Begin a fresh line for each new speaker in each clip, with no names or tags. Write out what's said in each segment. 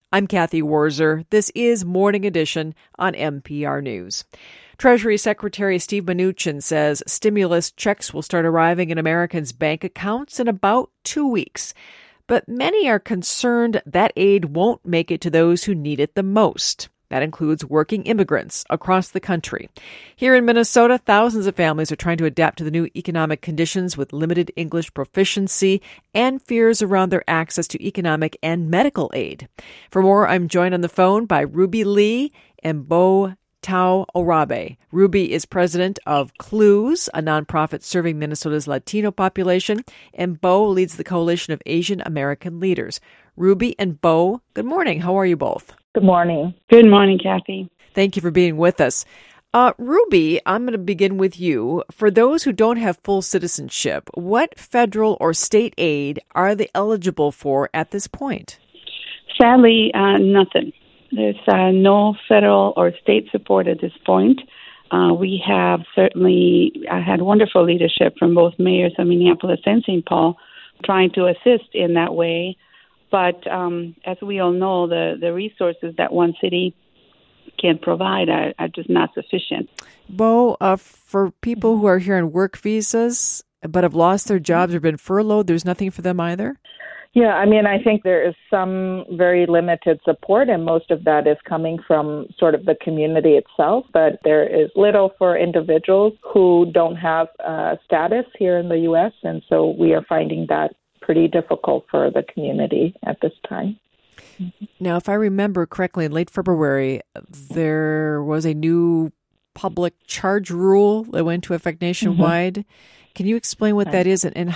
I'm Kathy Warzer. This is Morning Edition on NPR News. Treasury Secretary Steve Mnuchin says stimulus checks will start arriving in Americans' bank accounts in about 2 weeks. But many are concerned that aid won't make it to those who need it the most. That includes working immigrants across the country. Here in Minnesota, thousands of families are trying to adapt to the new economic conditions with limited English proficiency and fears around their access to economic and medical aid. For more, I'm joined on the phone by Ruby Lee and Bo Tao Orabe. Ruby is president of Clues, a nonprofit serving Minnesota's Latino population, and Bo leads the Coalition of Asian American Leaders. Ruby and Bo, good morning. How are you both?
Good morning.
Good morning, Kathy.
Thank you for being with us. Ruby, I'm going to begin with you. For those who don't have full citizenship, what federal or state aid are they eligible for at this point?
Sadly, nothing. There's no federal or state support at this point. We have certainly had wonderful leadership from both mayors of Minneapolis and St. Paul trying to assist in that way. But as we all know, the resources that one city can provide are just not sufficient.
Bo, for people who are here on work visas but have lost their jobs or been furloughed, there's nothing for them either?
Yeah, I think there is some very limited support, and most of that is coming from sort of the community itself. But there is little for individuals who don't have status here in the U.S., and so we are finding that pretty difficult for the community at this time.
Now, if I remember correctly, in late February, there was a new public charge rule that went into effect nationwide. Mm-hmm. Can you explain what that is and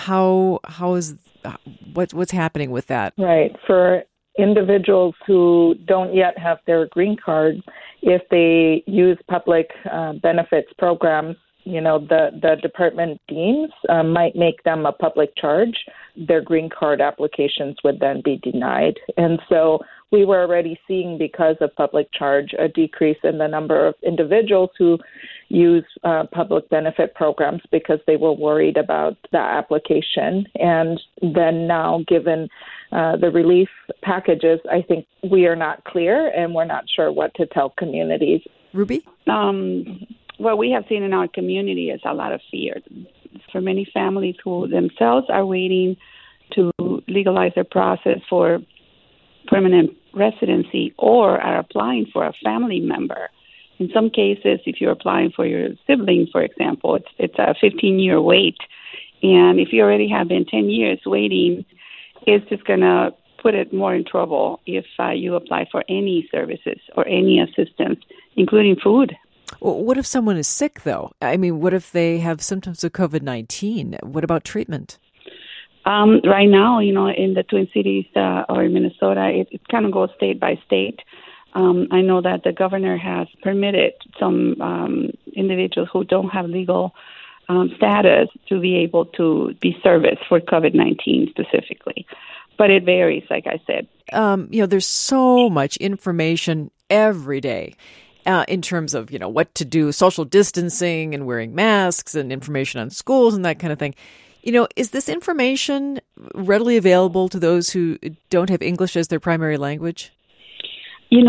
what's happening with that?
Right. For individuals who don't yet have their green card, if they use public benefits programs, the department deems might make them a public charge. Their green card applications would then be denied. And so we were already seeing, because of public charge, a decrease in the number of individuals who use public benefit programs because they were worried about that application. And then now, given the relief packages, I think we are not clear and we're not sure what to tell communities.
Ruby?
What we have seen in our community is a lot of fear. For many families who themselves are waiting to legalize their process for permanent residency or are applying for a family member. In some cases, if you're applying for your sibling, for example, it's a 15-year wait. And if you already have been 10 years waiting, it's just going to put it more in trouble if you apply for any services or any assistance, including food.
Well, what if someone is sick, though? What if they have symptoms of COVID-19? What about treatment?
Right now, in the Twin Cities or in Minnesota, it kind of goes state by state. I know that the governor has permitted some individuals who don't have legal status to be able to be serviced for COVID-19 specifically. But it varies, like I said.
There's so much information every day. In terms of, what to do, social distancing and wearing masks and information on schools and that kind of thing. Is this information readily available to those who don't have English as their primary language?
In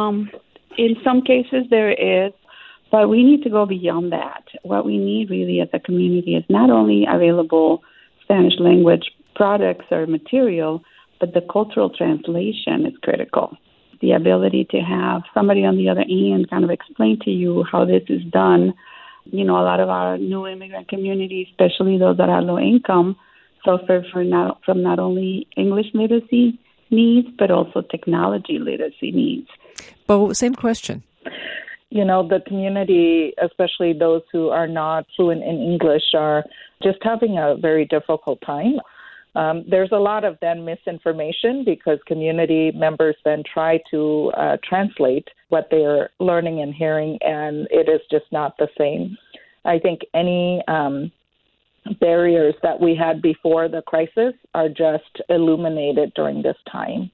some cases there is, but we need to go beyond that. What we need really as a community is not only available Spanish language products or material, but the cultural translation is critical. The ability to have somebody on the other end kind of explain to you how this is done. A lot of our new immigrant communities, especially those that are low income, suffer from not only English literacy needs, but also technology literacy needs.
Bo, same question.
The community, especially those who are not fluent in English, are just having a very difficult time. There's a lot of then misinformation because community members then try to translate what they're learning and hearing, and it is just not the same. I think any barriers that we had before the crisis are just illuminated during this time.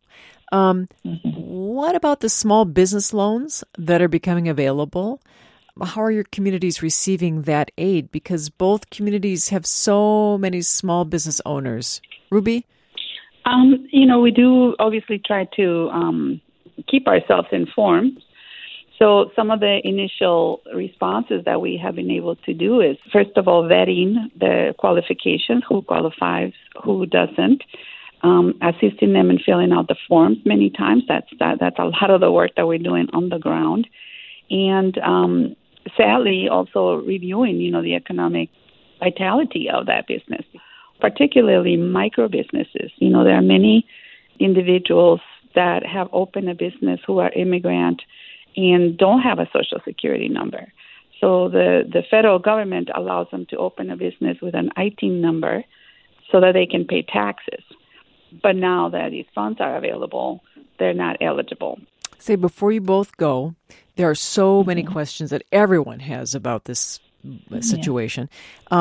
What about the small business loans that are becoming available? How are your communities receiving that aid? Because both communities have so many small business owners. Ruby?
We do obviously try to keep ourselves informed. So some of the initial responses that we have been able to do is, first of all, vetting the qualifications, who qualifies, who doesn't, assisting them in filling out the forms many times. That's a lot of the work that we're doing on the ground. And sadly, also reviewing, the economic vitality of that business, particularly micro businesses. There are many individuals that have opened a business who are immigrant and don't have a Social Security number. So the federal government allows them to open a business with an ITIN number so that they can pay taxes. But now that these funds are available, they're not eligible.
Say, before you both go, there are so many questions that everyone has about this situation.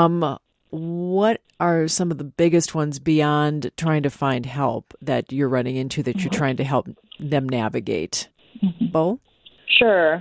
What are some of the biggest ones beyond trying to find help that you're running into that you're trying to help them navigate? Bo?
Sure.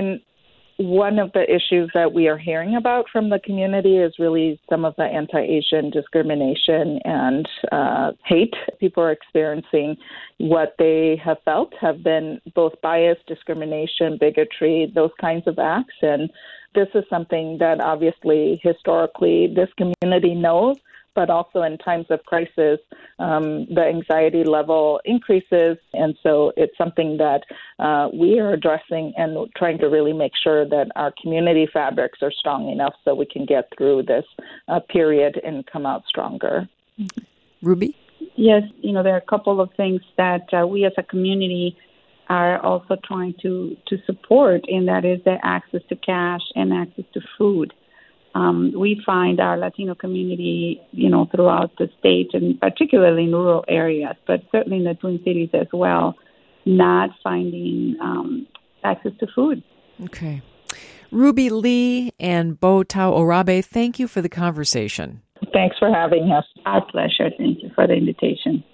One of the issues that we are hearing about from the community is really some of the anti-Asian discrimination and hate. People are experiencing what they have felt have been both bias, discrimination, bigotry, those kinds of acts. And this is something that obviously historically this community knows, but also in times of crisis, the anxiety level increases. And so it's something that we are addressing and trying to really make sure that our community fabrics are strong enough so we can get through this period and come out stronger.
Ruby?
Yes, there are a couple of things that we as a community are also trying to support, and that is the access to cash and access to food. We find our Latino community, throughout the state and particularly in rural areas, but certainly in the Twin Cities as well, not finding access to food.
Okay. Ruby Lee and Bo Tao Orabe, thank you for the conversation.
Thanks for having us.
Our pleasure. Thank you for the invitation.